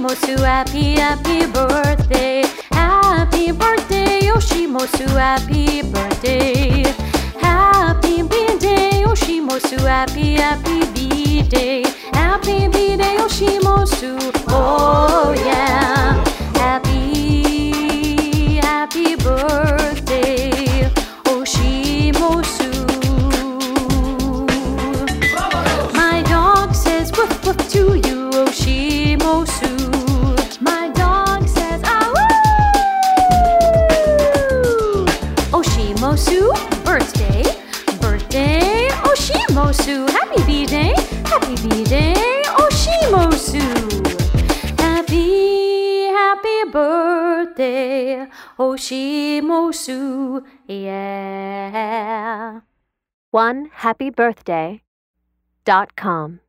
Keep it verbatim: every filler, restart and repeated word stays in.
Yoshimosu, happy, happy birthday. Happy birthday, Yoshimosu, happy birthday. Happy B-Day, Yoshimosu, happy, happy B-Day. Happy B-Day, Yoshimosu, oh yeah. Happy, happy birthday, Yoshimosu. My dog says woof woof to you, Yoshimosu. My dog says ah woo. Yoshimosu, birthday, birthday, Yoshimosu. Happy B-Day, happy B-Day, Yoshimosu. Happy, happy birthday, Yoshimosu, yeah. one happy birthday dot com